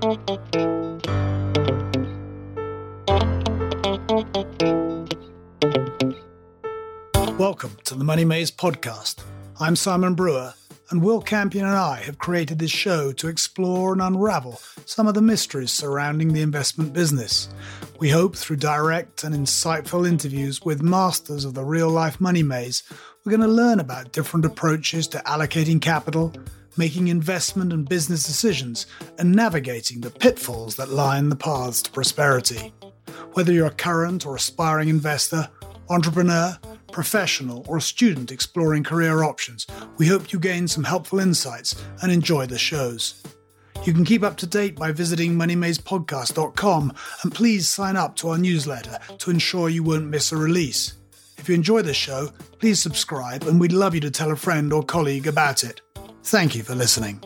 Welcome to the Money Maze podcast. I'm Simon Brewer, and Will Campion and I have created this show to explore and unravel some of the mysteries surrounding the investment business. We hope through direct and insightful interviews with masters of the real-life money maze, we're going to learn about different approaches to allocating capital, making investment and business decisions, and navigating the pitfalls that line the paths to prosperity. Whether you're a current or aspiring investor, entrepreneur, professional, or a student exploring career options, we hope you gain some helpful insights and enjoy the shows. You can keep up to date by visiting moneymazepodcast.com, and please sign up to our newsletter to ensure you won't miss a release. If you enjoy the show, please subscribe, and we'd love you to tell a friend or colleague about it. Thank you for listening.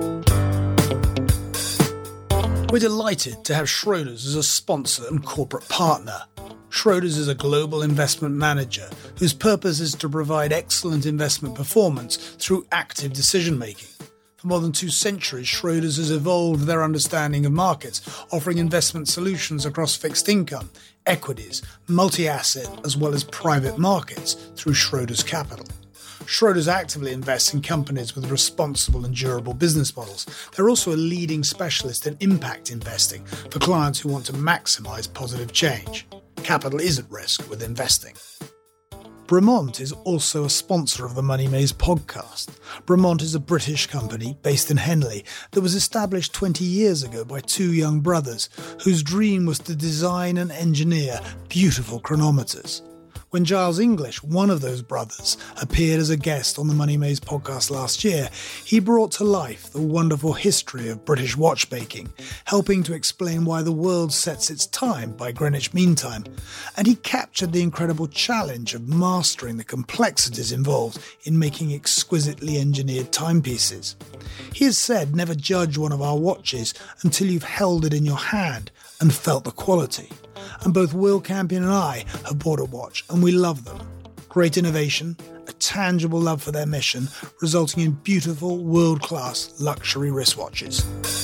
We're delighted to have Schroders as a sponsor and corporate partner. Schroders is a global investment manager whose purpose is to provide excellent investment performance through active decision-making. For more than 2 centuries, Schroders has evolved their understanding of markets, offering investment solutions across fixed income, equities, multi-asset, as well as private markets through Schroders Capital. Schroders actively invests in companies with responsible and durable business models. They're also a leading specialist in impact investing for clients who want to maximize positive change. Capital is at risk with investing. Bremont is also a sponsor of the Money Maze podcast. Bremont is a British company based in Henley that was established 20 years ago by 2 young brothers whose dream was to design and engineer beautiful chronometers. When Giles English, one of those brothers, appeared as a guest on the Money Maze podcast last year, he brought to life the wonderful history of British watchmaking, helping to explain why the world sets its time by Greenwich Mean Time, and he captured the incredible challenge of mastering the complexities involved in making exquisitely engineered timepieces. He has said, never judge one of our watches until you've held it in your hand and felt the quality. And both Will Campion and I have bought a watch, and we love them. Great innovation, a tangible love for their mission, resulting in beautiful, world-class luxury wristwatches.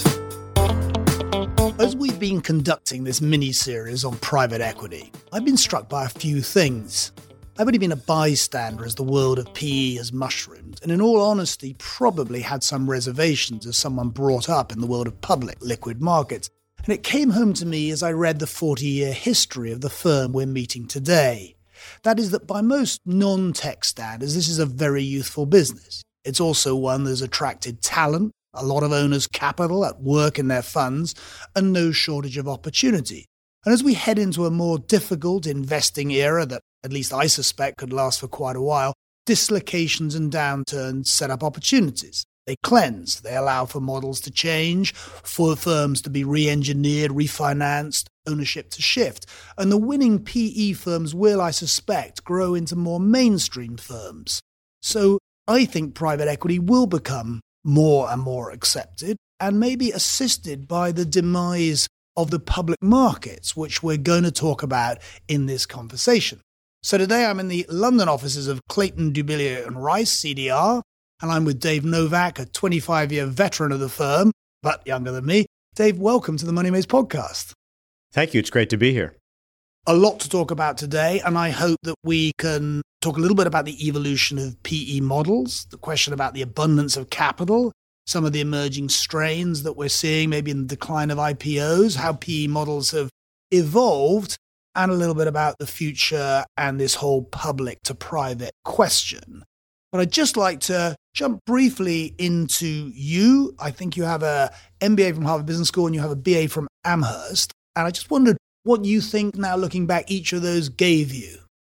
As we've been conducting this mini-series on private equity, I've been struck by a few things. I've only been a bystander as the world of PE has mushroomed, and in all honesty, probably had some reservations as someone brought up in the world of public liquid markets. And it came home to me as I read the 40-year history of the firm we're meeting today. That is that by most non-tech standards, this is a very youthful business. It's also one that has attracted talent, a lot of owners' capital at work in their funds, and no shortage of opportunity. And as we head into a more difficult investing era that, at least I suspect, could last for quite a while, dislocations and downturns set up opportunities. They cleanse, they allow for models to change, for firms to be re-engineered, refinanced, ownership to shift. And the winning PE firms will, I suspect, grow into more mainstream firms. So I think private equity will become more and more accepted and maybe assisted by the demise of the public markets, which we're going to talk about in this conversation. So today I'm in the London offices of Clayton, Dubilier & Rice, CDR, and I'm with Dave Novak, a 25-year veteran of the firm, but younger than me. Dave, welcome to the Money Maze podcast. Thank you. It's great to be here. A lot to talk about today, and I hope that we can talk a little bit about the evolution of PE models, the question about the abundance of capital, some of the emerging strains that we're seeing, maybe in the decline of IPOs, how PE models have evolved, and a little bit about the future and this whole public to private question. But I'd just like to jump briefly into you. I think you have a MBA from Harvard Business School and you have a BA from Amherst. And I just wondered what you think now, looking back, each of those gave you.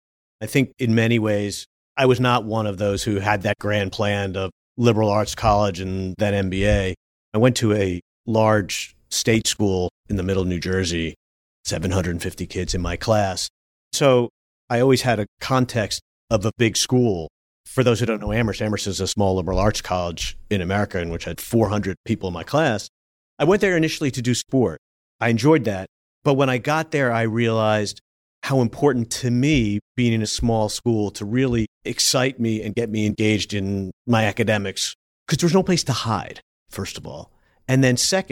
I think in many ways, I was not one of those who had that grand plan of liberal arts college and then MBA. I went to a large state school in the middle of New Jersey, 750 kids in my class. So I always had a context of a big school. For those who don't know Amherst is a small liberal arts college in America in which had 400 people in my class. I went there initially to do sport. I enjoyed that. But when I got there, I realized how important to me being in a small school to really excite me and get me engaged in my academics, because there was no place to hide, first of all. And then second,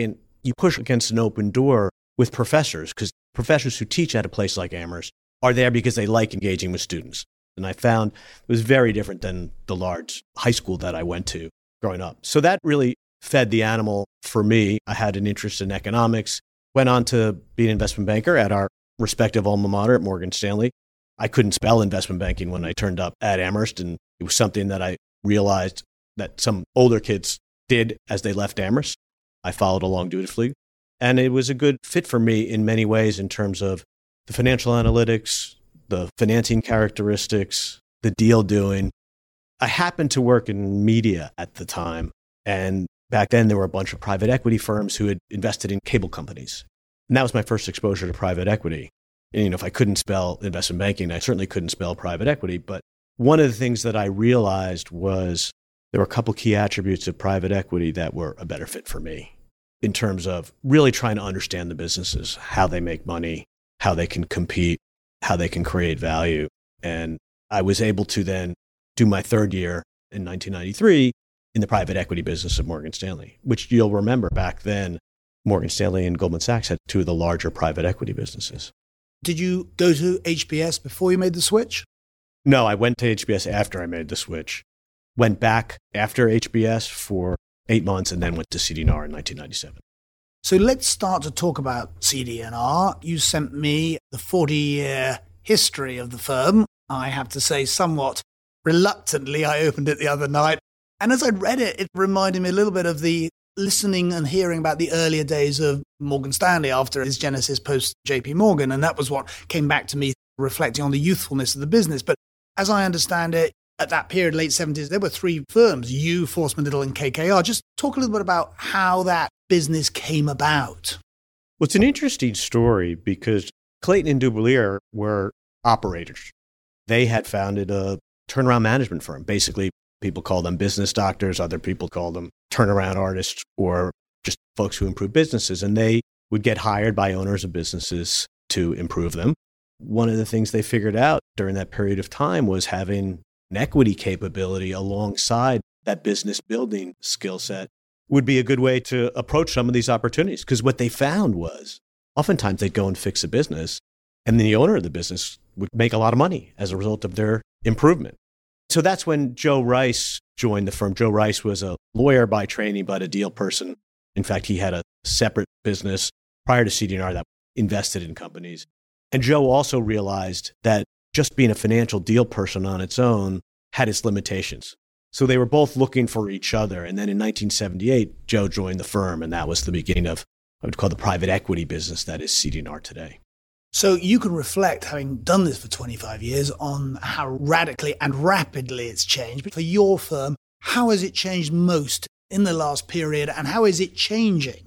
you push against an open door with professors, because professors who teach at a place like Amherst are there because they like engaging with students. And I found it was very different than the large high school that I went to growing up. So that really fed the animal for me. I had an interest in economics, went on to be an investment banker at our respective alma mater at Morgan Stanley. I couldn't spell investment banking when I turned up at Amherst, and it was something that I realized that some older kids did as they left Amherst. I followed along dutifully, and it was a good fit for me in many ways in terms of the financial analytics, the financing characteristics, the deal doing. I happened to work in media at the time, and back then there were a bunch of private equity firms who had invested in cable companies. And that was my first exposure to private equity. And, if I couldn't spell investment banking, I certainly couldn't spell private equity. But one of the things that I realized was there were a couple key attributes of private equity that were a better fit for me in terms of really trying to understand the businesses, how they make money, how they can compete, how they can create value. And I was able to then do my third year in 1993 in the private equity business of Morgan Stanley, which you'll remember back then, Morgan Stanley and Goldman Sachs had two of the larger private equity businesses. Did you go to HBS before you made the switch? No, I went to HBS after I made the switch. Went back after HBS for 8 months and then went to CD&R in 1997. So let's start to talk about CD&R. You sent me the 40-year history of the firm. I have to say, somewhat reluctantly, I opened it the other night. And as I read it, it reminded me a little bit of the listening and hearing about the earlier days of Morgan Stanley after his genesis post JP Morgan. And that was what came back to me reflecting on the youthfulness of the business. But as I understand it, at that period, late 70s, there were three firms, you, Forsman Little, and KKR. Just talk a little bit about how that business came about. Well, it's an interesting story because Clayton and Dubilier were operators. They had founded a turnaround management firm. Basically, people call them business doctors. Other people call them turnaround artists or just folks who improve businesses. And they would get hired by owners of businesses to improve them. One of the things they figured out during that period of time was having an equity capability alongside that business building skill set would be a good way to approach some of these opportunities. Because what they found was oftentimes they'd go and fix a business and the owner of the business would make a lot of money as a result of their improvement. So that's when Joe Rice joined the firm. Joe Rice was a lawyer by training, but a deal person. In fact, he had a separate business prior to CD&R that invested in companies. And Joe also realized that just being a financial deal person on its own had its limitations. So they were both looking for each other. And then in 1978, Joe joined the firm, and that was the beginning of what I would call the private equity business that is CD&R today. So you can reflect, having done this for 25 years, on how radically and rapidly it's changed. But for your firm, how has it changed most in the last period, and how is it changing?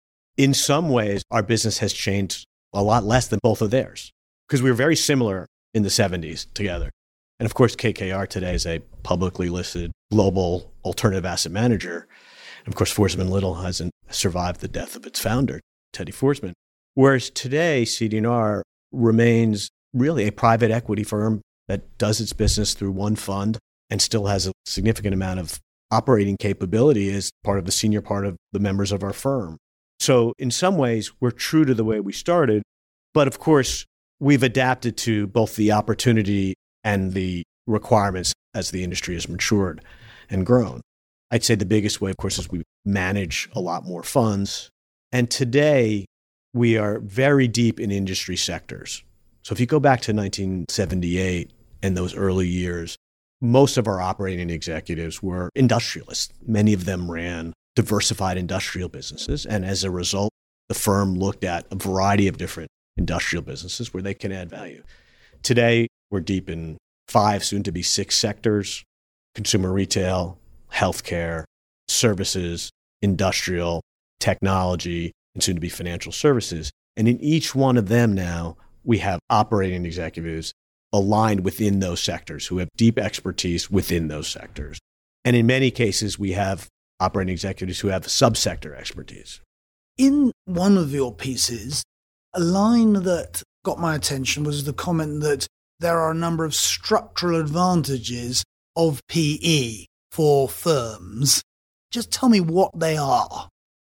In some ways, our business has changed a lot less than both of theirs, because we were very similar in the 70s together. And of course, KKR today is a publicly listed global alternative asset manager. And of course, Forsman Little hasn't survived the death of its founder, Teddy Forsman. Whereas today, CD&R remains really a private equity firm that does its business through one fund and still has a significant amount of operating capability as part of the senior part of the members of our firm. So in some ways, we're true to the way we started. But of course, we've adapted to both the opportunity and the requirements as the industry has matured and grown. I'd say the biggest way, of course, is we manage a lot more funds. And today, we are very deep in industry sectors. So if you go back to 1978 and those early years, most of our operating executives were industrialists. Many of them ran diversified industrial businesses. And as a result, the firm looked at a variety of different industrial businesses where they can add value. Today, we're deep in 5, soon to be 6 sectors: consumer retail, healthcare, services, industrial, technology, and soon to be financial services. And in each one of them now, we have operating executives aligned within those sectors who have deep expertise within those sectors. And in many cases, we have operating executives who have subsector expertise. In one of your pieces, a line that got my attention was the comment that there are a number of structural advantages of PE for firms. Just tell me what they are.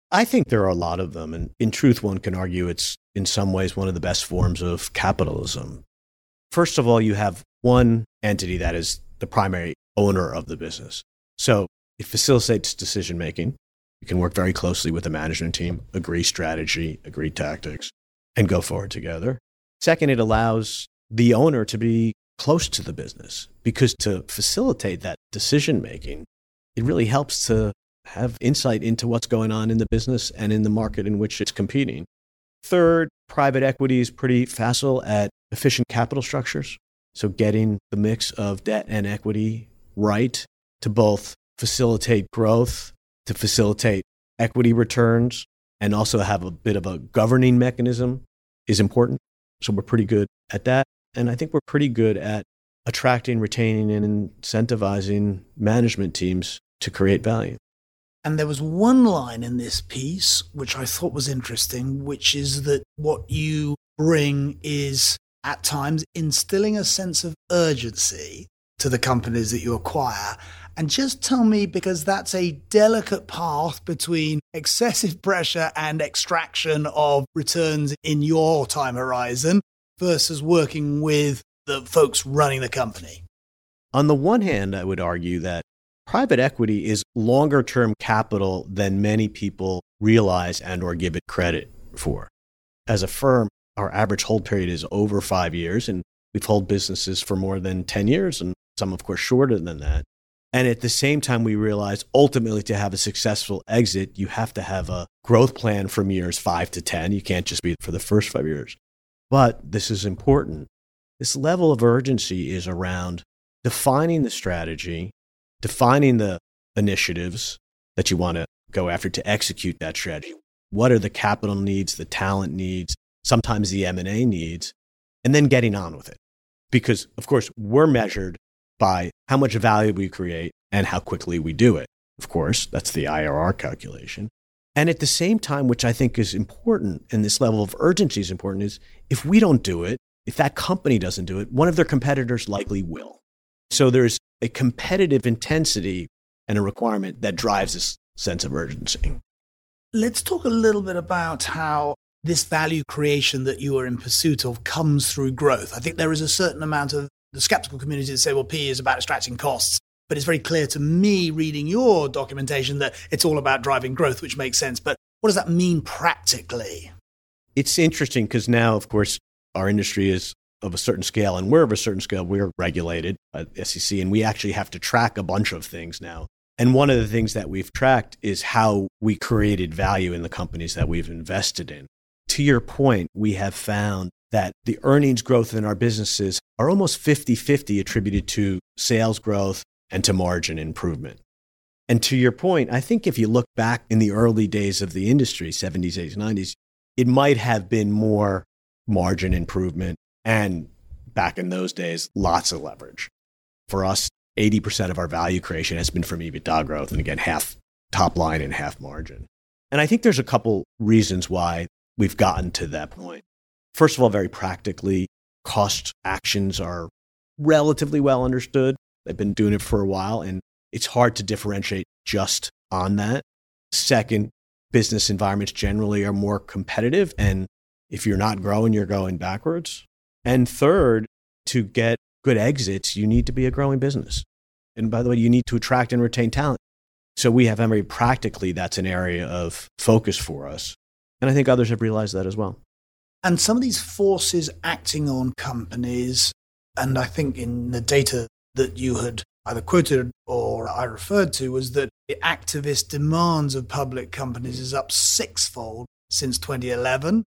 I think there are a lot of them. And in truth, one can argue it's in some ways one of the best forms of capitalism. First of all, you have one entity that is the primary owner of the business. So it facilitates decision-making. You can work very closely with the management team, agree strategy, agree tactics, and go forward together. Second, it allows the owner to be close to the business, because to facilitate that decision-making, it really helps to have insight into what's going on in the business and in the market in which it's competing. Third, private equity is pretty facile at efficient capital structures. So getting the mix of debt and equity right to both facilitate growth, to facilitate equity returns, and also have a bit of a governing mechanism is important. So we're pretty good at that. And I think we're pretty good at attracting, retaining, and incentivizing management teams to create value. And there was one line in this piece which I thought was interesting, which is that what you bring is at times instilling a sense of urgency to the companies that you acquire. And just tell me, because that's a delicate path between excessive pressure and extraction of returns in your time horizon versus working with the folks running the company. On the one hand, I would argue that private equity is longer-term capital than many people realize and or give it credit for. As a firm, our average hold period is over 5 years, and we've held businesses for more than 10 years, and some, of course, shorter than that. And at the same time, we realize ultimately to have a successful exit, you have to have a growth plan from years 5 to 10. You can't just be for the first 5 years. But this is important. This level of urgency is around defining the strategy, defining the initiatives that you want to go after to execute that strategy. What are the capital needs, the talent needs, sometimes the M&A needs, and then getting on with it. Because, of course, we're measured by how much value we create and how quickly we do it. Of course, that's the IRR calculation. And at the same time, which I think is important, and this level of urgency is important, is if we don't do it, if that company doesn't do it, one of their competitors likely will. So there's a competitive intensity and a requirement that drives this sense of urgency. Let's talk a little bit about how this value creation that you are in pursuit of comes through growth. I think there is a certain amount of the skeptical community that say, well, PE is about extracting costs. But it's very clear to me, reading your documentation, that it's all about driving growth, which makes sense. But what does that mean practically? It's interesting because now, of course, our industry is of a certain scale, and we're of a certain scale. We're regulated by the SEC, and we actually have to track a bunch of things now. And one of the things that we've tracked is how we created value in the companies that we've invested in. To your point, we have found that the earnings growth in our businesses are almost 50-50 attributed to sales growth and to margin improvement. And to your point, I think if you look back in the early days of the industry, 70s, 80s, 90s, it might have been more margin improvement. And back in those days, lots of leverage. For us, 80% of our value creation has been from EBITDA growth. And again, half top line and half margin. And I think there's a couple reasons why we've gotten to that point. First of all, very practically, cost actions are relatively well understood. They've been doing it for a while, and it's hard to differentiate just on that. Second, business environments generally are more competitive, and if you're not growing, you're going backwards. And third, to get good exits, you need to be a growing business. And by the way, you need to attract and retain talent. So we have very practically, that's an area of focus for us. And I think others have realized that as well. And some of these forces acting on companies, and I think in the data that you had either quoted or I referred to, was that the activist demands of public companies is up 6-fold since 2011,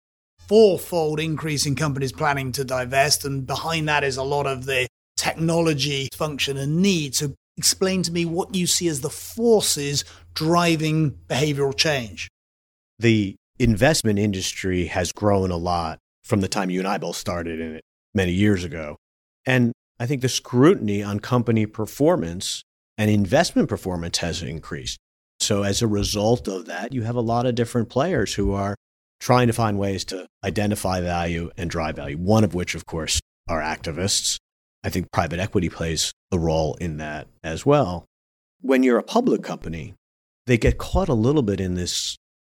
4-fold increase in companies planning to divest, and behind that is a lot of the technology function and need. So explain to me what you see as the forces driving behavioral change. The investment industry has grown a lot from the time you and I both started in it many years ago. And I think the scrutiny on company performance and investment performance has increased. So as a result of that, you have a lot of different players who are trying to find ways to identify value and drive value, one of which, of course, are activists. I think private equity plays a role in that as well. When you're a public company, they get caught a little bit in this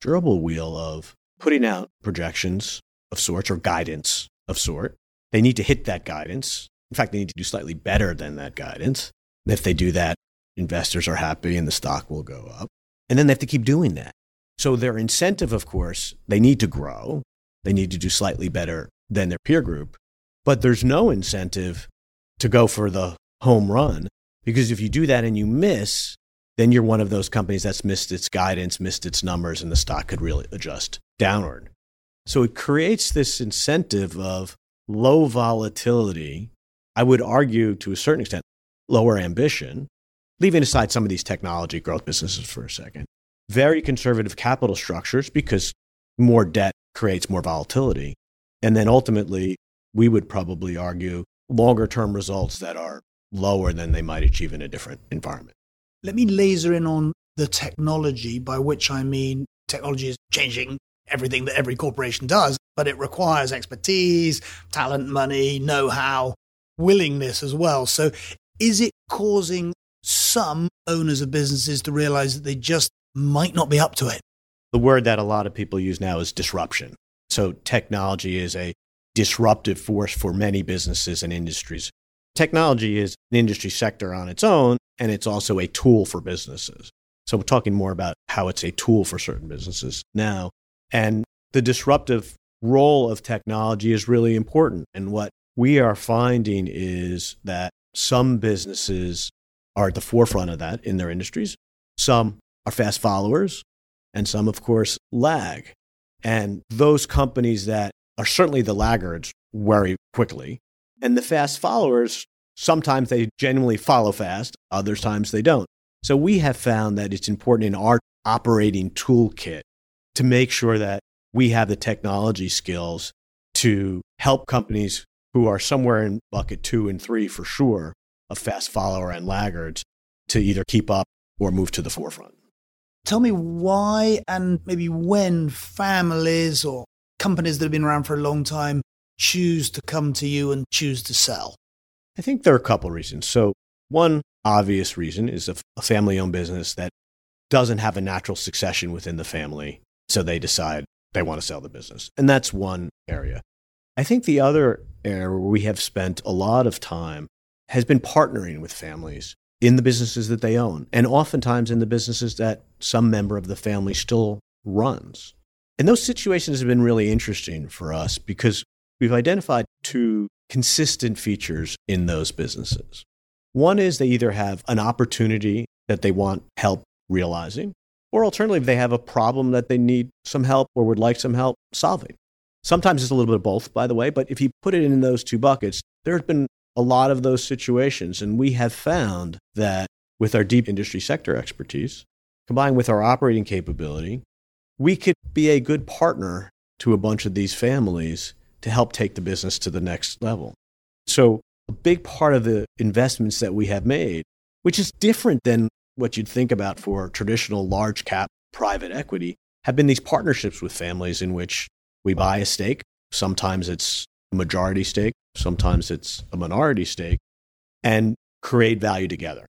gerbil wheel of putting out projections of sorts or guidance of sort. They need to hit that guidance. In fact, they need to do slightly better than that guidance. And if they do that, investors are happy and the stock will go up. And then they have to keep doing that. So their incentive, of course, they need to grow. They need to do slightly better than their peer group. But there's no incentive to go for the home run, because if you do that and you miss, then you're one of those companies that's missed its guidance, missed its numbers, and the stock could really adjust downward. So it creates this incentive of low volatility. I would argue to a certain extent, lower ambition, leaving aside some of these technology growth businesses for a second. Very conservative capital structures because more debt creates more volatility. And then ultimately, we would probably argue longer term results that are lower than they might achieve in a different environment. Let me laser in on the technology, by which I mean technology is changing everything that every corporation does, but it requires expertise, talent, money, know-how, willingness as well. So is it causing some owners of businesses to realize that they just might not be up to it? The word that a lot of people use now is disruption. So technology is a disruptive force for many businesses and industries. Technology is an industry sector on its own, and it's also a tool for businesses. So we're talking more about how it's a tool for certain businesses now. And the disruptive role of technology is really important. And what we are finding is that some businesses are at the forefront of that in their industries. Some are fast followers, and some, of course, lag. And those companies that are certainly the laggards very quickly. And the fast followers, sometimes they genuinely follow fast, other times they don't. So we have found that it's important in our operating toolkit to make sure that we have the technology skills to help companies who are somewhere in bucket 2 and 3 for sure, of fast follower and laggards, to either keep up or move to the forefront. Tell me why and maybe when families or companies that have been around for a long time choose to come to you and choose to sell. I think there are a couple of reasons. So one obvious reason is a family-owned business that doesn't have a natural succession within the family, so they decide they want to sell the business. And that's one area. I think the other area where we have spent a lot of time has been partnering with families in the businesses that they own, and oftentimes in the businesses that some member of the family still runs. And those situations have been really interesting for us because we've identified two consistent features in those businesses. One is they either have an opportunity that they want help realizing, or alternatively, they have a problem that they need some help or would like some help solving. Sometimes it's a little bit of both, by the way, but if you put it in those two buckets, there's been a lot of those situations. And we have found that with our deep industry sector expertise, combined with our operating capability, we could be a good partner to a bunch of these families to help take the business to the next level. So a big part of the investments that we have made, which is different than what you'd think about for traditional large cap private equity, have been these partnerships with families in which we buy a stake. Sometimes it's a majority stake, sometimes it's a minority stake, and create value together.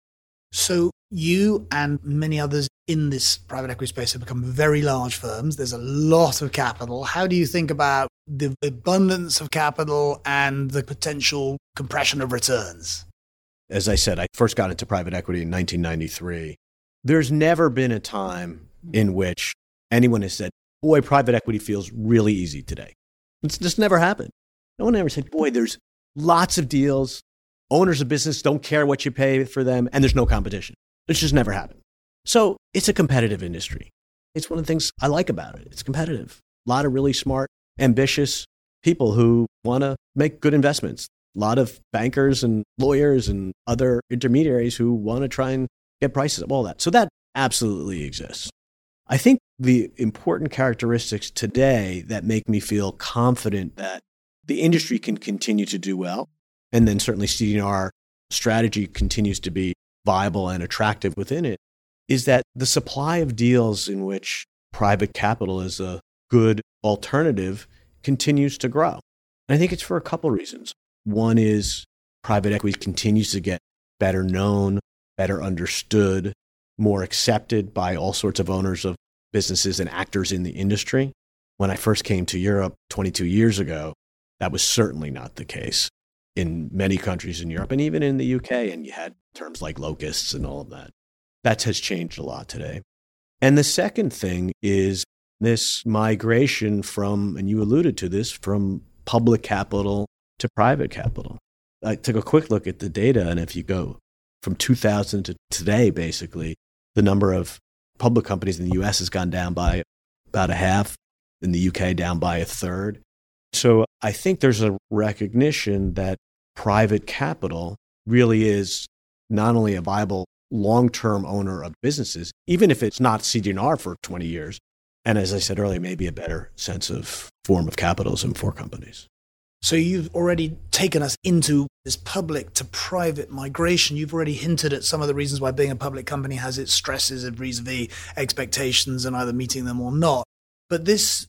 So you and many others in this private equity space have become very large firms. There's a lot of capital. How do you think about the abundance of capital and the potential compression of returns? As I said, I first got into private equity in 1993. There's never been a time in which anyone has said, boy, private equity feels really easy today. It's just never happened. No one ever said, boy, there's lots of deals. Owners of business don't care what you pay for them, and there's no competition. It's just never happened. So it's a competitive industry. It's one of the things I like about it. It's competitive. A lot of really smart, ambitious people who want to make good investments. A lot of bankers and lawyers and other intermediaries who want to try and get prices up, all that. So that absolutely exists. I think the important characteristics today that make me feel confident that the industry can continue to do well, and then certainly seeing our strategy continues to be viable and attractive within it, is that the supply of deals in which private capital is a good alternative continues to grow. And I think it's for a couple reasons. One is private equity continues to get better known, better understood, more accepted by all sorts of owners of businesses and actors in the industry. When I first came to Europe 22 years ago, that was certainly not the case in many countries in Europe and even in the UK. And you had terms like locusts and all of that. That has changed a lot today. And the second thing is this migration from, and you alluded to this, from public capital to private capital. I took a quick look at the data, and if you go from 2000 to today, basically, the number of public companies in the US has gone down by about a half, in the UK down by a third. So I think there's a recognition that private capital really is not only a viable long-term owner of businesses, even if it's not CD&R for 20 years, and as I said earlier, maybe a better sense of form of capitalism for companies. So you've already taken us into this public to private migration. You've already hinted at some of the reasons why being a public company has its stresses vis-a-vis expectations and either meeting them or not. But this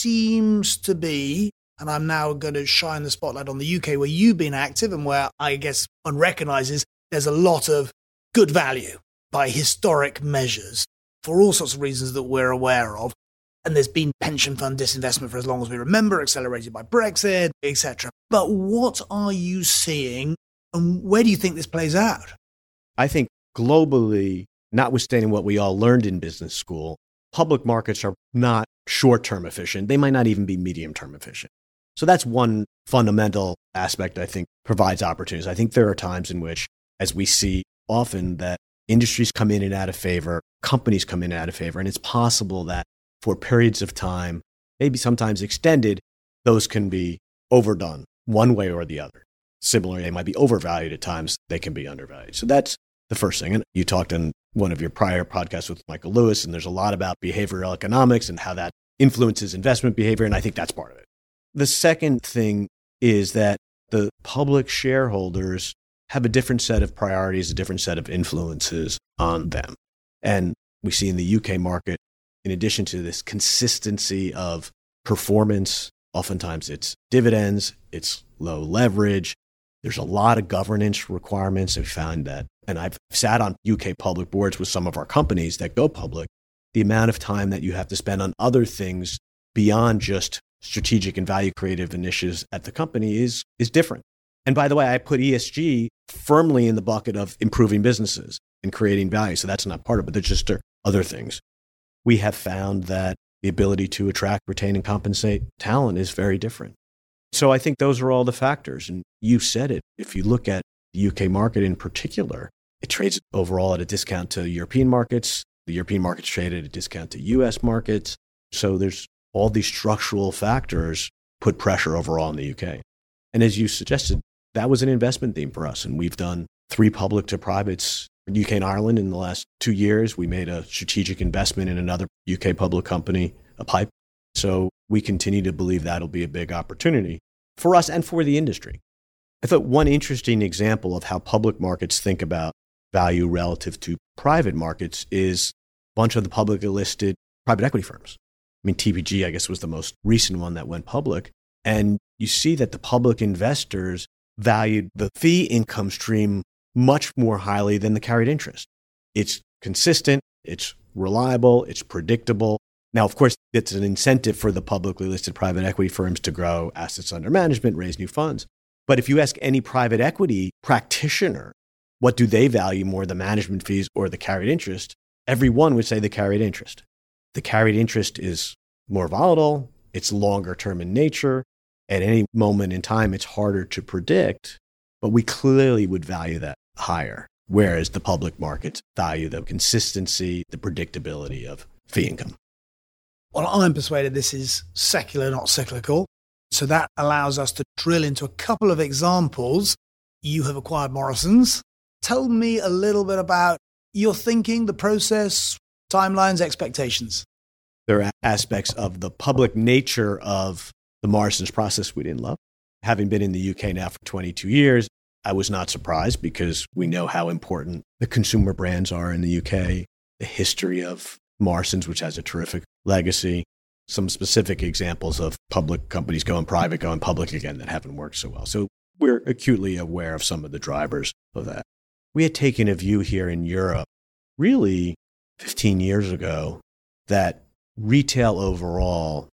seems to be, and I'm now going to shine the spotlight on the UK where you've been active and where I guess one recognizes there's a lot of good value by historic measures for all sorts of reasons that we're aware of. And there's been pension fund disinvestment for as long as we remember, accelerated by Brexit, etc. But what are you seeing and where do you think this plays out? I think globally, notwithstanding what we all learned in business school, public markets are not short-term efficient. They might not even be medium-term efficient. So that's one fundamental aspect I think provides opportunities. I think there are times in which, as we see often, that industries come in and out of favor, companies come in and out of favor, and it's possible that for periods of time, maybe sometimes extended, those can be overdone one way or the other. Similarly, they might be overvalued at times, they can be undervalued. So that's the first thing. And you talked in one of your prior podcasts with Michael Lewis, and there's a lot about behavioral economics and how that influences investment behavior, and I think that's part of it. The second thing is that the public shareholders have a different set of priorities, a different set of influences on them. And we see in the UK market, in addition to this consistency of performance, oftentimes it's dividends, it's low leverage. There's a lot of governance requirements. We found that, and I've sat on UK public boards with some of our companies that go public, the amount of time that you have to spend on other things beyond just strategic and value creative initiatives at the company is different. And by the way, I put ESG firmly in the bucket of improving businesses and creating value. So that's not part of it. There's just other things. We have found that the ability to attract, retain, and compensate talent is very different. So I think those are all the factors. And you said it. If you look at the UK market in particular, it trades overall at a discount to European markets. The European markets trade at a discount to US markets. So there's all these structural factors put pressure overall in the UK. And as you suggested, that was an investment theme for us. And we've done 3 public to privates in UK and Ireland in the last 2 years. We made a strategic investment in another UK public company, a pipe. So we continue to believe that'll be a big opportunity for us and for the industry. I thought one interesting example of how public markets think about value relative to private markets is a bunch of the publicly listed private equity firms. I mean, TPG, I guess, was the most recent one that went public. And you see that the public investors valued the fee income stream much more highly than the carried interest. It's consistent, it's reliable, it's predictable. Now, of course, it's an incentive for the publicly listed private equity firms to grow assets under management, raise new funds. But if you ask any private equity practitioner, what do they value more, the management fees or the carried interest? Everyone would say the carried interest. The carried interest is more volatile, it's longer term in nature. At any moment in time, it's harder to predict, but we clearly would value that higher, whereas the public markets value the consistency, the predictability of fee income. Well, I'm persuaded this is secular, not cyclical. So that allows us to drill into a couple of examples. You have acquired Morrisons. Tell me a little bit about your thinking, the process, timelines, expectations. There are aspects of the public nature of the Morrisons process we didn't love. Having been in the UK now for 22 years, I was not surprised because we know how important the consumer brands are in the UK, the history of Morrisons, which has a terrific legacy, some specific examples of public companies going private, going public again that haven't worked so well. So we're acutely aware of some of the drivers of that. We had taken a view here in Europe really 15 years ago that retail overall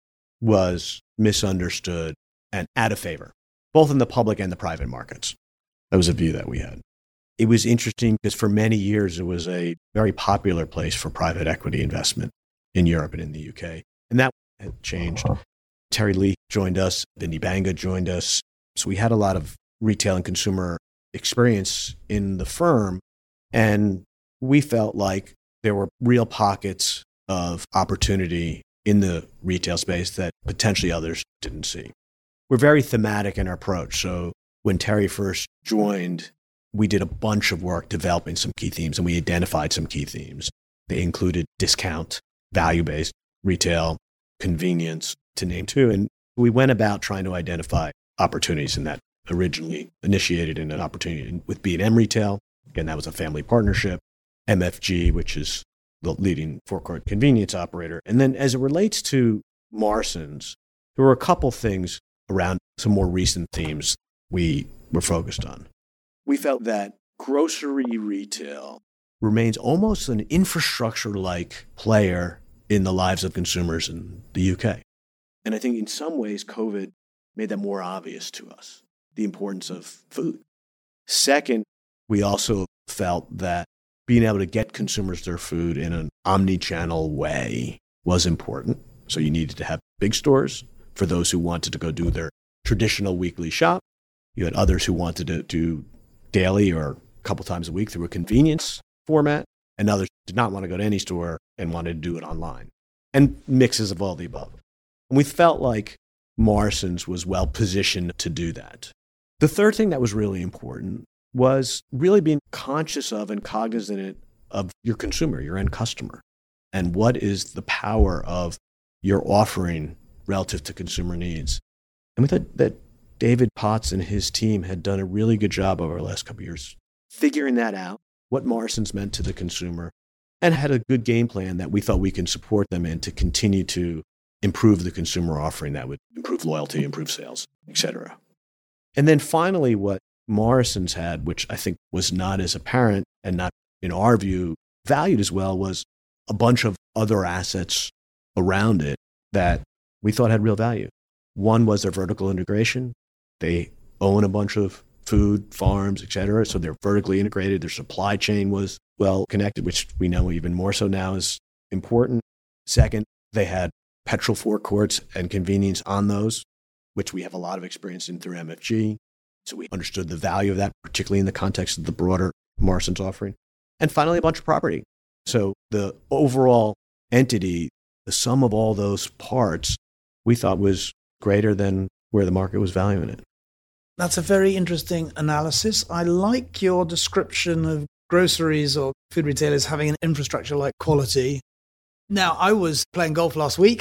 was misunderstood and out of favor, both in the public and the private markets. That was a view that we had. It was interesting because for many years, it was a very popular place for private equity investment in Europe and in the UK. And that had changed. Terry Lee joined us, Bindi Banga joined us. So we had a lot of retail and consumer experience in the firm. And we felt like there were real pockets of opportunity in the retail space that potentially others didn't see. We're very thematic in our approach. So when Terry first joined, we did a bunch of work developing some key themes, and we identified some key themes. They included discount, value-based retail, convenience, to name two. And we went about trying to identify opportunities, and that originally initiated in an opportunity with B&M Retail. Again, that was a family partnership. MFG, which is the leading forecourt convenience operator. And then as it relates to Morrisons, there were a couple things around some more recent themes we were focused on. We felt that grocery retail remains almost an infrastructure-like player in the lives of consumers in the UK. And I think in some ways, COVID made that more obvious to us, the importance of food. Second, we also felt that being able to get consumers their food in an omni-channel way was important. So you needed to have big stores for those who wanted to go do their traditional weekly shop. You had others who wanted to do daily or a couple times a week through a convenience format, and others did not want to go to any store and wanted to do it online, and mixes of all the above. And we felt like Morrisons was well positioned to do that. The third thing that was really important was really being conscious of and cognizant of your consumer, your end customer, and what is the power of your offering relative to consumer needs. And we thought that David Potts and his team had done a really good job over the last couple of years figuring that out, what Morrisons meant to the consumer, and had a good game plan that we thought we can support them in to continue to improve the consumer offering that would improve loyalty, improve sales, et cetera. And then finally, what Morrisons had, which I think was not as apparent and not, in our view, valued as well, was a bunch of other assets around it that we thought had real value. One was their vertical integration. They own a bunch of food, farms, et cetera, so they're vertically integrated. Their supply chain was well connected, which we know even more so now is important. Second, they had petrol forecourts and convenience on those, which we have a lot of experience in through MFG. So we understood the value of that, particularly in the context of the broader Morrisons offering. And finally, a bunch of property. So the overall entity, the sum of all those parts, we thought was greater than where the market was valuing it. That's a very interesting analysis. I like your description of groceries or food retailers having an infrastructure-like quality. Now, I was playing golf last week.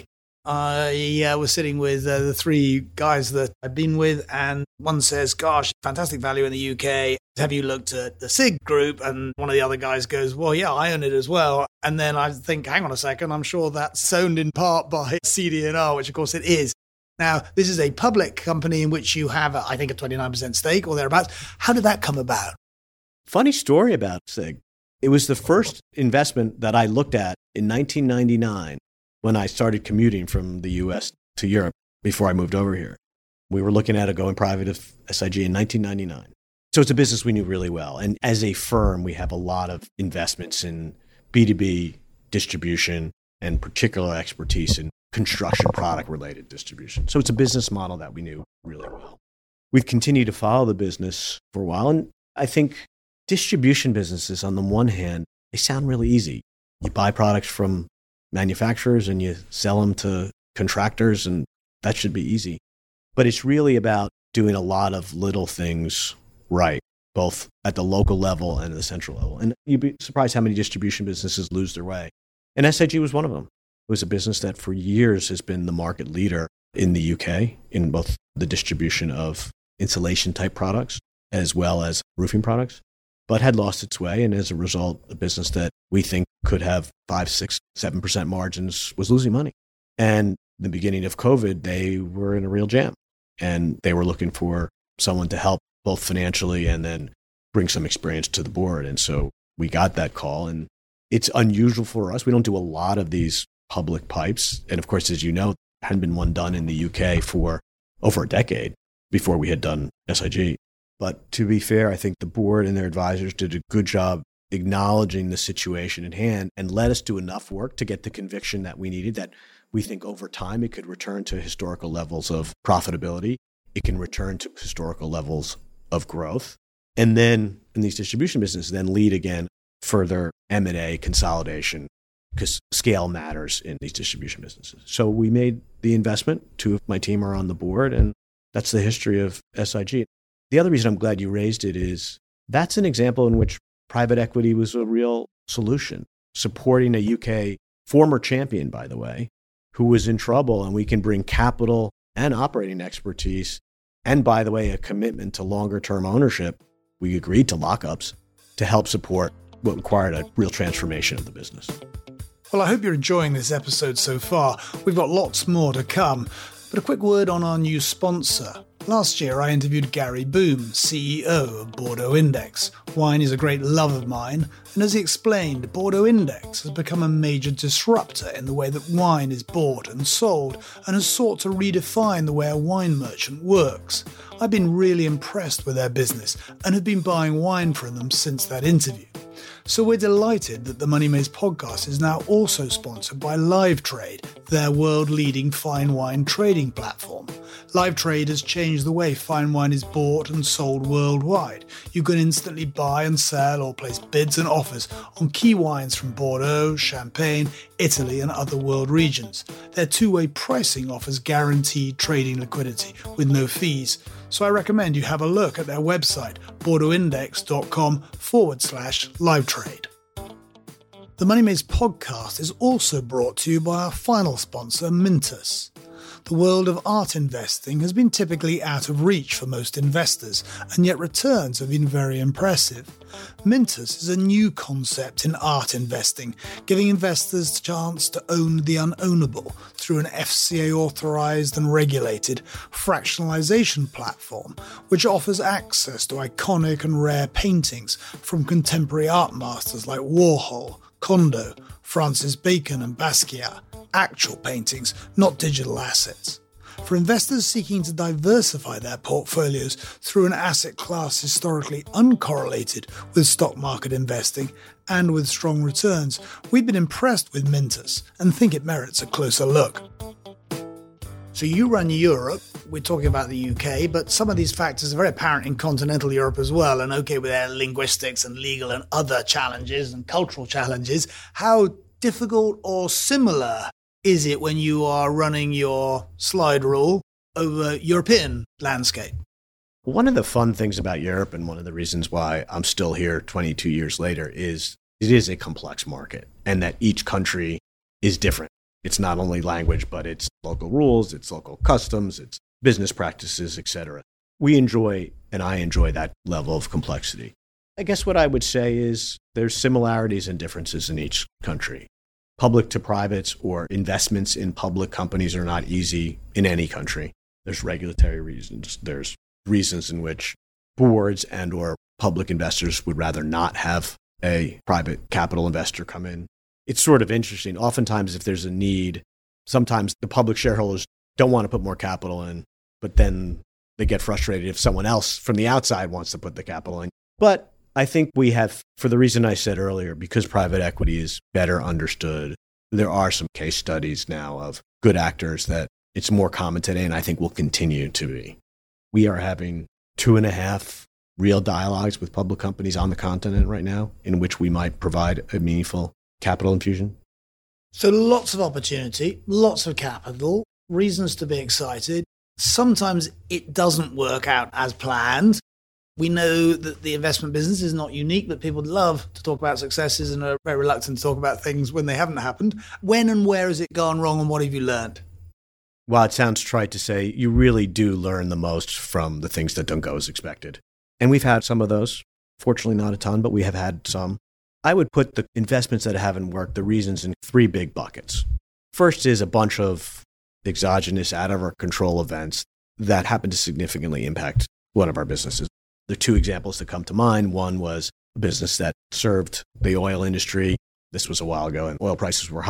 I was sitting with the three guys that I've been with, and one says, gosh, fantastic value in the UK. Have you looked at the SIG group? And one of the other guys goes, well, yeah, I own it as well. And then I think, hang on a second, I'm sure that's owned in part by CD&R, which of course it is. Now, this is a public company in which you have, I think, a 29% stake or thereabouts. How did that come about? Funny story about SIG. It was the first investment that I looked at in 1999 when I started commuting from the US to Europe before I moved over here. We were looking at going private of SIG in 1999. So it's a business we knew really well. And as a firm, we have a lot of investments in B2B distribution and particular expertise in construction product-related distribution. So it's a business model that we knew really well. We've continued to follow the business for a while. And I think distribution businesses, on the one hand, they sound really easy. You buy products from manufacturers and you sell them to contractors, and that should be easy. But it's really about doing a lot of little things right, both at the local level and at the central level. And you'd be surprised how many distribution businesses lose their way. And SIG was one of them. It was a business that for years has been the market leader in the UK in both the distribution of insulation type products as well as roofing products, but had lost its way. And as a result, a business that we think could have 5, 6, 7% margins was losing money. And the beginning of COVID, they were in a real jam, and they were looking for someone to help both financially and then bring some experience to the board. And so we got that call, and it's unusual for us. We don't do a lot of these public pipes. And of course, as you know, hadn't been one done in the UK for over a decade before we had done SIG. But to be fair, I think the board and their advisors did a good job acknowledging the situation at hand and let us do enough work to get the conviction that we needed, that we think over time it could return to historical levels of profitability. It can return to historical levels of growth. And then in these distribution businesses, then lead again further M&A consolidation, because scale matters in these distribution businesses. So we made the investment. Two of my team are on the board, and that's the history of SIG. The other reason I'm glad you raised it is that's an example in which private equity was a real solution, supporting a UK former champion, by the way, who was in trouble, and we can bring capital and operating expertise, and by the way, a commitment to longer-term ownership. We agreed to lockups to help support what required a real transformation of the business. Well, I hope you're enjoying this episode so far. We've got lots more to come. But a quick word on our new sponsor. Last year, I interviewed Gary Boom, CEO of Bordeaux Index. Wine is a great love of mine, and as he explained, Bordeaux Index has become a major disruptor in the way that wine is bought and sold, and has sought to redefine the way a wine merchant works. I've been really impressed with their business and have been buying wine from them since that interview. So we're delighted that the Money Maze podcast is now also sponsored by LiveTrade, their world-leading fine wine trading platform. LiveTrade has changed the way fine wine is bought and sold worldwide. You can instantly buy and sell or place bids and offers on key wines from Bordeaux, Champagne, Italy and other world regions. Their two-way pricing offers guaranteed trading liquidity with no fees. So I recommend you have a look at their website, bordeauxindex.com/livetrade. The Money Maze podcast is also brought to you by our final sponsor, Mintos. The world of art investing has been typically out of reach for most investors, and yet returns have been very impressive. Mintos is a new concept in art investing, giving investors the chance to own the unownable through an FCA-authorized and regulated fractionalization platform, which offers access to iconic and rare paintings from contemporary art masters like Warhol, Kondo, Francis Bacon and Basquiat. Actual paintings, not digital assets. For investors seeking to diversify their portfolios through an asset class historically uncorrelated with stock market investing and with strong returns, we've been impressed with Mintos and think it merits a closer look. So you run Europe, we're talking about the UK, but some of these factors are very apparent in continental Europe as well, and okay with their linguistics and legal and other challenges and cultural challenges. How difficult or similar is it when you are running your slide rule over European landscape? One of the fun things about Europe, and one of the reasons why I'm still here 22 years later, is it is a complex market, and that each country is different. It's not only language, but it's local rules, it's local customs, it's business practices, etc. We enjoy, and I enjoy, that level of complexity. I guess what I would say is there's similarities and differences in each country. Public to privates or investments in public companies are not easy in any country. There's regulatory reasons. There's reasons in which boards and or public investors would rather not have a private capital investor come in. It's sort of interesting. Oftentimes, if there's a need, sometimes the public shareholders don't want to put more capital in, but then they get frustrated if someone else from the outside wants to put the capital in. But I think we have, for the reason I said earlier, because private equity is better understood, there are some case studies now of good actors that it's more common today, and I think will continue to be. We are having 2.5 real dialogues with public companies on the continent right now in which we might provide a meaningful capital infusion. So lots of opportunity, lots of capital, reasons to be excited. Sometimes it doesn't work out as planned. We know that the investment business is not unique, that people love to talk about successes and are very reluctant to talk about things when they haven't happened. When and where has it gone wrong, and what have you learned? Well, it sounds trite to say, you really do learn the most from the things that don't go as expected. And we've had some of those. Fortunately, not a ton, but we have had some. I would put the investments that haven't worked, the reasons, in 3 big buckets. First is a bunch of exogenous, out of our control events that happen to significantly impact one of our businesses. The 2 examples that come to mind, one was a business that served the oil industry. This was a while ago, and oil prices were high.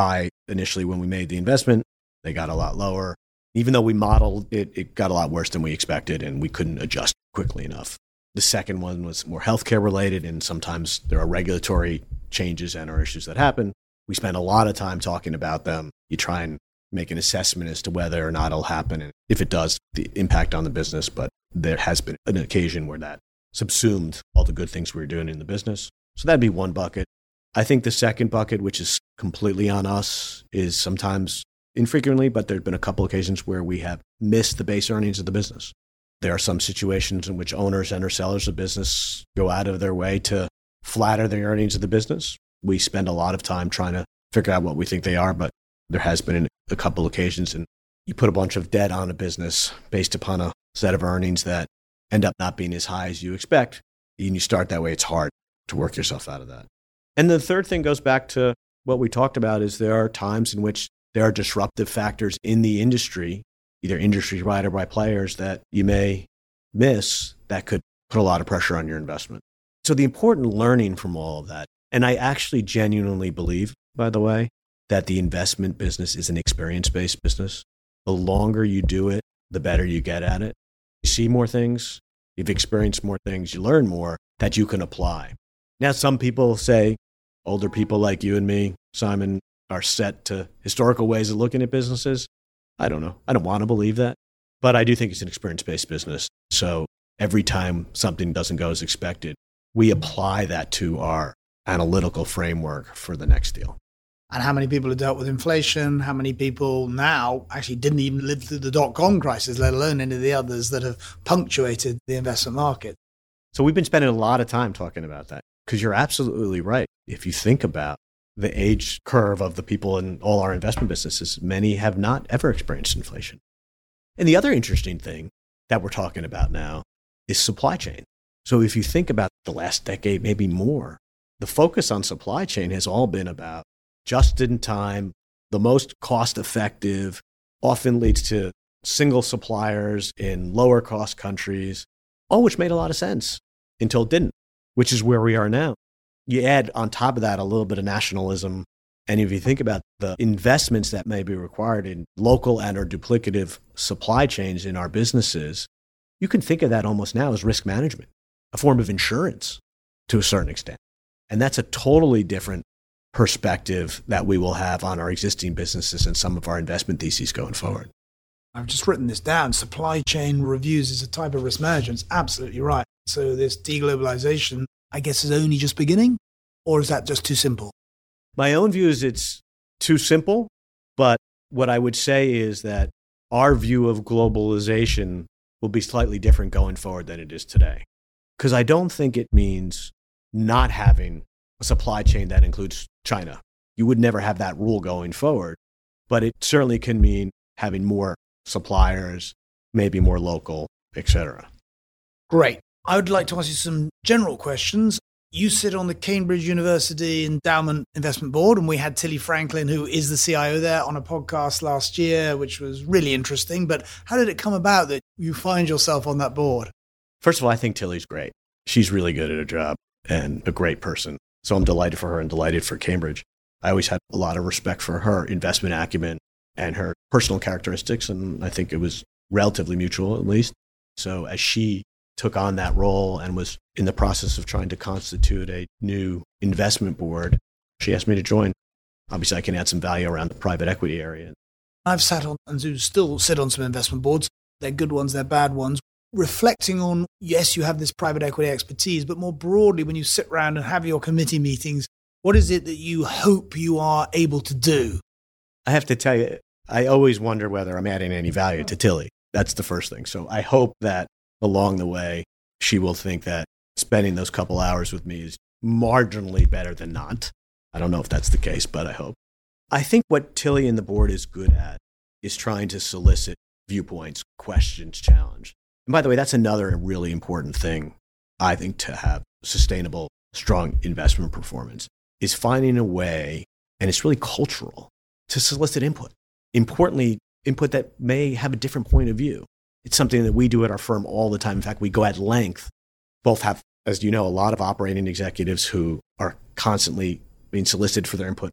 initially when we made the investment, they got a lot lower. Even though we modeled it, it got a lot worse than we expected, and we couldn't adjust quickly enough. The second one was more healthcare related, and sometimes there are regulatory changes and or issues that happen. We spend a lot of time talking about them. You try and make an assessment as to whether or not it'll happen, and if it does, the impact on the business. But there has been an occasion where that subsumed all the good things we were doing in the business. So that'd be one bucket. I think the second bucket, which is completely on us, is sometimes infrequently, but there have been a couple occasions where we have missed the base earnings of the business. There are some situations in which owners and or sellers of business go out of their way to flatter the earnings of the business. We spend a lot of time trying to figure out what we think they are, but there has been a couple occasions, and you put a bunch of debt on a business based upon a set of earnings that end up not being as high as you expect. And you start that way, it's hard to work yourself out of that. And the third thing goes back to what we talked about, is there are times in which there are disruptive factors in the industry, either industry-wide or by players, that you may miss that could put a lot of pressure on your investment. So the important learning from all of that, and I actually genuinely believe, by the way, that the investment business is an experience-based business. The longer you do it, the better you get at it. You see more things, you've experienced more things, you learn more that you can apply. Now, some people say, older people like you and me, Simon, are set to historical ways of looking at businesses. I don't know. I don't want to believe that. But I do think it's an experience-based business. So every time something doesn't go as expected, we apply that to our analytical framework for the next deal. And how many people have dealt with inflation? How many people now actually didn't even live through the dot-com crisis, let alone any of the others that have punctuated the investment market? So we've been spending a lot of time talking about that, because you're absolutely right. If you think about the age curve of the people in all our investment businesses, many have not ever experienced inflation. And the other interesting thing that we're talking about now is supply chain. So if you think about the last decade, maybe more, the focus on supply chain has all been about just in time, the most cost effective, often leads to single suppliers in lower cost countries, all which made a lot of sense until it didn't, which is where we are now. You add on top of that a little bit of nationalism. And if you think about the investments that may be required in local and or duplicative supply chains in our businesses, you can think of that almost now as risk management, a form of insurance to a certain extent. And that's a totally different perspective that we will have on our existing businesses and some of our investment theses going forward. I've just written this down. Supply chain reviews is a type of risk management. It's absolutely right. So this deglobalization, I guess, is only just beginning, or is that just too simple? My own view is it's too simple, but what I would say is that our view of globalization will be slightly different going forward than it is today. Because I don't think it means not having a supply chain that includes China. You would never have that rule going forward, but it certainly can mean having more suppliers, maybe more local, etc. Great. I would like to ask you some general questions. You sit on the Cambridge University Endowment Investment Board, and we had Tilly Franklin, who is the CIO there, on a podcast last year, which was really interesting. But how did it come about that you find yourself on that board? First of all, I think Tilly's great. She's really good at her job and a great person. So I'm delighted for her and delighted for Cambridge. I always had a lot of respect for her investment acumen and her personal characteristics, and I think it was relatively mutual, at least. So as she took on that role and was in the process of trying to constitute a new investment board, she asked me to join. Obviously, I can add some value around the private equity area. I've sat on and do still sit on some investment boards. They're good ones, they're bad ones. Reflecting on, yes, you have this private equity expertise, but more broadly, when you sit around and have your committee meetings, what is it that you hope you are able to do? I have to tell you, I always wonder whether I'm adding any value to Tilly. That's the first thing. So I hope that along the way, she will think that spending those couple hours with me is marginally better than not. I don't know if that's the case, but I hope. I think what Tilly and the board is good at is trying to solicit viewpoints, questions, challenge. And by the way, that's another really important thing, I think, to have sustainable, strong investment performance, is finding a way, and it's really cultural, to solicit input. Importantly, input that may have a different point of view. It's something that we do at our firm all the time. In fact, we go at length. Both have, as you know, a lot of operating executives who are constantly being solicited for their input.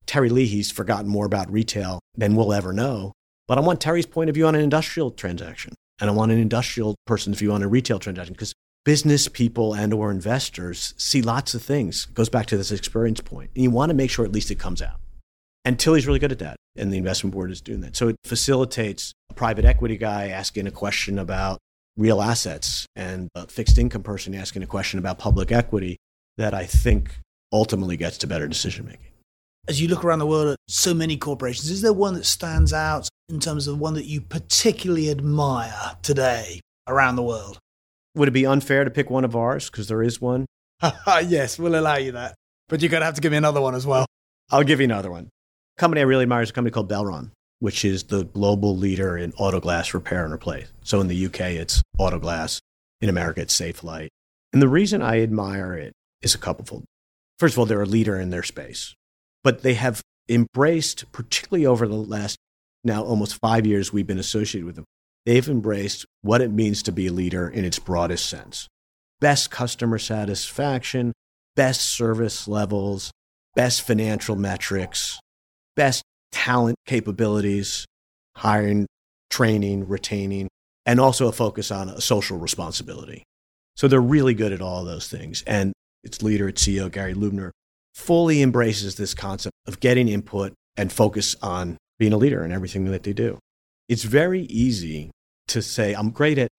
Terry Leahy's forgotten more about retail than we'll ever know. But I want Terry's point of view on an industrial transaction. And I want an industrial person's view on a retail transaction, because business people and or investors see lots of things. It goes back to this experience point. And you want to make sure at least it comes out. And Tilly's really good at that. And the investment board is doing that. So it facilitates a private equity guy asking a question about real assets and a fixed income person asking a question about public equity that I think ultimately gets to better decision making. As you look around the world at so many corporations, is there one that stands out in terms of one that you particularly admire today around the world? Would it be unfair to pick one of ours? Because there is one. Yes, we'll allow you that. But you're going to have to give me another one as well. I'll give you another one. A company I really admire is a company called Belron, which is the global leader in auto glass repair and replace. So in the UK, it's Autoglass. In America, it's Safelite. And the reason I admire it is a couplefold. First of all, they're a leader in their space. But they have embraced, particularly over the last now almost 5 years we've been associated with them, they've embraced what it means to be a leader in its broadest sense. Best customer satisfaction, best service levels, best financial metrics, best talent capabilities, hiring, training, retaining, and also a focus on a social responsibility. So they're really good at all those things. And its leader, its CEO, Gary Lubner, fully embraces this concept of getting input and focus on being a leader in everything that they do. It's very easy to say, I'm great at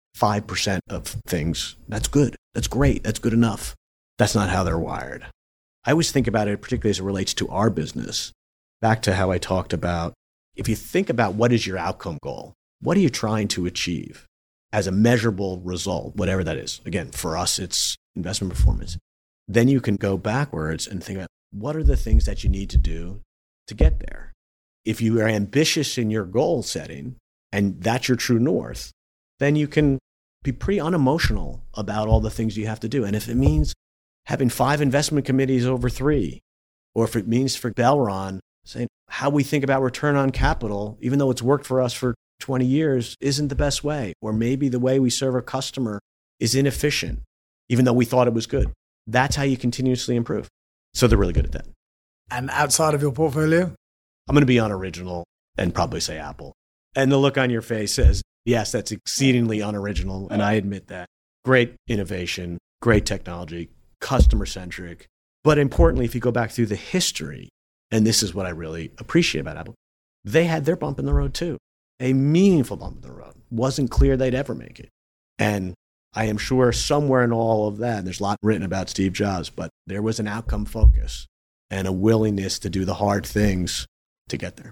85% of things. That's good. That's great. That's good enough. That's not how they're wired. I always think about it, particularly as it relates to our business, back to how I talked about, if you think about what is your outcome goal, what are you trying to achieve as a measurable result, whatever that is. Again, for us, it's investment performance. Then you can go backwards and think about what are the things that you need to do to get there. If you are ambitious in your goal setting and that's your true north, then you can be pretty unemotional about all the things you have to do. And if it means having 5 investment committees over 3, or if it means for Belron saying how we think about return on capital, even though it's worked for us for 20 years, isn't the best way, or maybe the way we serve a customer is inefficient, even though we thought it was good. That's how you continuously improve. So they're really good at that. And outside of your portfolio? I'm going to be unoriginal and probably say Apple. And the look on your face says, yes, that's exceedingly unoriginal. And I admit that. Great innovation, great technology, customer-centric. But importantly, if you go back through the history, and this is what I really appreciate about Apple, they had their bump in the road too. A meaningful bump in the road. Wasn't clear they'd ever make it. And I am sure somewhere in all of that, and there's a lot written about Steve Jobs, but there was an outcome focus and a willingness to do the hard things to get there.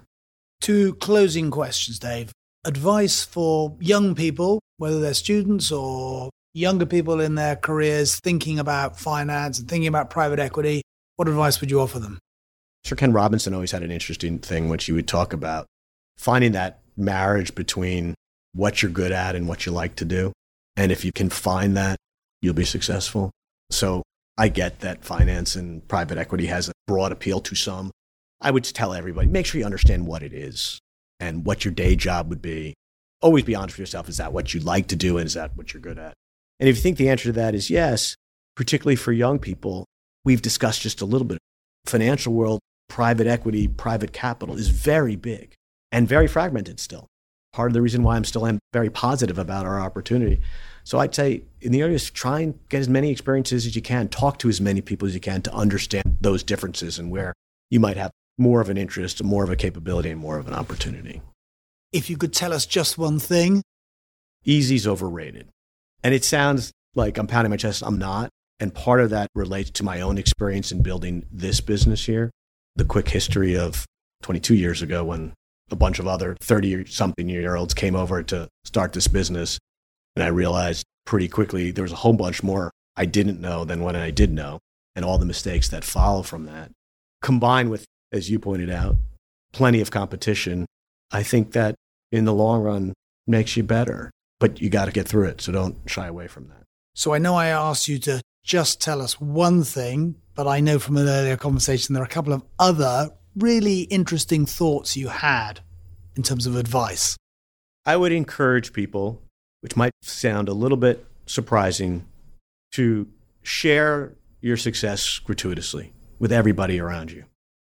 2 closing questions, Dave. Advice for young people, whether they're students or younger people in their careers thinking about finance and thinking about private equity. What advice would you offer them? Sir Ken Robinson always had an interesting thing, which he would talk about finding that marriage between what you're good at and what you like to do. And if you can find that, you'll be successful. So I get that finance and private equity has a broad appeal to some. I would tell everybody, make sure you understand what it is and what your day job would be. Always be honest with yourself. Is that what you like to do? And is that what you're good at? And if you think the answer to that is yes, particularly for young people, we've discussed just a little bit. Financial world, private equity, private capital is very big and very fragmented still. Part of the reason why I'm still very positive about our opportunity. So I'd say in the areas, try and get as many experiences as you can, talk to as many people as you can to understand those differences and where you might have more of an interest, more of a capability, and more of an opportunity. If you could tell us just one thing. Easy's overrated. And it sounds like I'm pounding my chest. I'm not. And part of that relates to my own experience in building this business here. The quick history of 22 years ago when a bunch of other 30-something-year-olds came over to start this business. And I realized pretty quickly there was a whole bunch more I didn't know than what I did know, and all the mistakes that follow from that. Combined with, as you pointed out, plenty of competition, I think that in the long run makes you better. But you got to get through it, so don't shy away from that. So I know I asked you to just tell us one thing, but I know from an earlier conversation there are a couple of other really interesting thoughts you had in terms of advice. I would encourage people, which might sound a little bit surprising, to share your success gratuitously with everybody around you.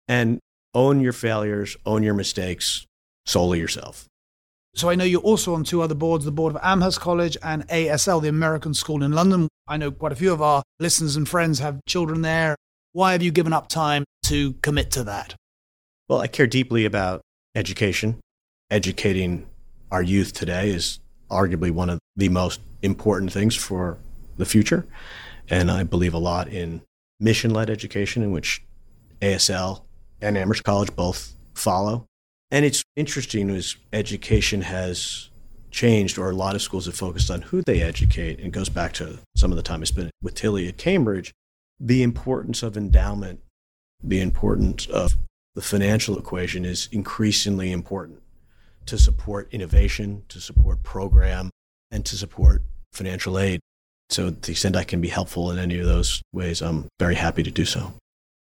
and own your failures, own your mistakes solely yourself. So I know you're also on two other boards, the board of Amherst College and ASL, the American School in London. I know quite a few of our listeners and friends have children there. Why have you given up time to commit to that? Well, I care deeply about education. Educating our youth today is arguably one of the most important things for the future. And I believe a lot in mission-led education, in which ASL and Amherst College both follow. And it's interesting as education has changed, or a lot of schools have focused on who they educate, and it goes back to some of the time I spent with Tilly at Cambridge, the importance of endowment, the importance of the financial equation is increasingly important to support innovation, to support program, and to support financial aid. So to the extent I can be helpful in any of those ways, I'm very happy to do so.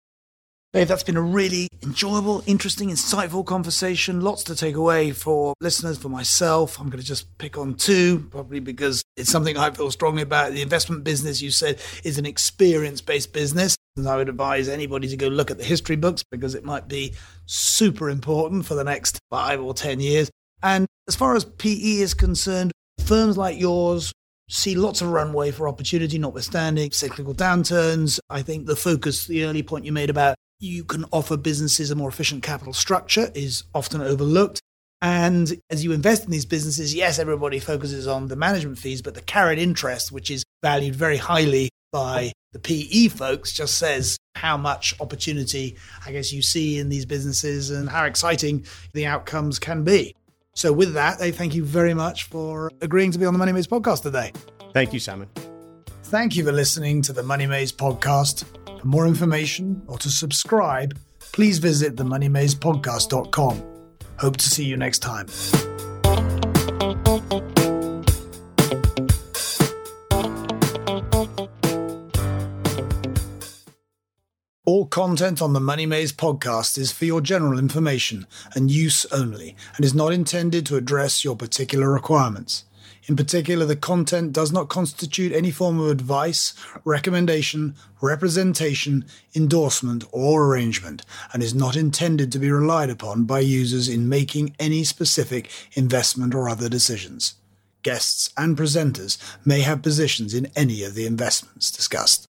Dave, that's been a really enjoyable, interesting, insightful conversation. Lots to take away for listeners, for myself. I'm going to just pick on two, probably because it's something I feel strongly about. The investment business, you said, is an experience-based business. And I would advise anybody to go look at the history books because it might be super important for the next 5 or 10 years. And as far as PE is concerned, firms like yours see lots of runway for opportunity, notwithstanding cyclical downturns. I think the focus, the early point you made about you can offer businesses a more efficient capital structure is often overlooked. And as you invest in these businesses, yes, everybody focuses on the management fees, but the carried interest, which is valued very highly by the PE folks, just says how much opportunity, I guess, you see in these businesses and how exciting the outcomes can be. So with that, I thank you very much for agreeing to be on the Money Maze podcast today. Thank you, Simon. Thank you for listening to the Money Maze podcast. For more information or to subscribe, please visit themoneymazepodcast.com. Hope to see you next time. All content on the Money Maze podcast is for your general information and use only, and is not intended to address your particular requirements. In particular, the content does not constitute any form of advice, recommendation, representation, endorsement, or arrangement, and is not intended to be relied upon by users in making any specific investment or other decisions. Guests and presenters may have positions in any of the investments discussed.